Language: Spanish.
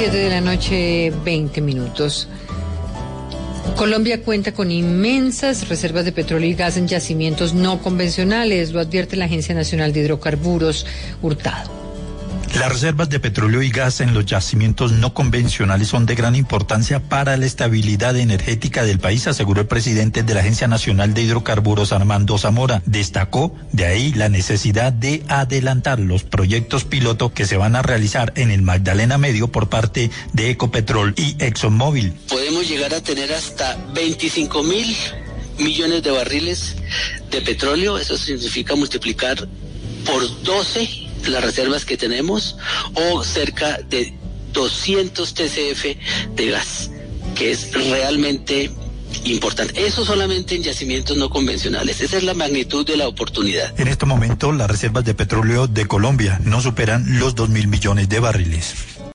7:20 p.m. Colombia cuenta con inmensas reservas de petróleo y gas en yacimientos no convencionales, lo advierte la Agencia Nacional de Hidrocarburos, Hurtado. Las reservas de petróleo y gas en los yacimientos no convencionales son de gran importancia para la estabilidad energética del país, aseguró el presidente de la Agencia Nacional de Hidrocarburos, Armando Zamora. Destacó de ahí la necesidad de adelantar los proyectos piloto que se van a realizar en el Magdalena Medio por parte de Ecopetrol y ExxonMobil. Podemos llegar a tener hasta 25.000 millones de barriles de petróleo. Eso significa multiplicar por 12 las reservas que tenemos, o cerca de 200 TCF de gas, que es realmente importante. Eso solamente en yacimientos no convencionales. Esa es la magnitud de la oportunidad. En este momento, las reservas de petróleo de Colombia no superan los 2.000 millones de barriles.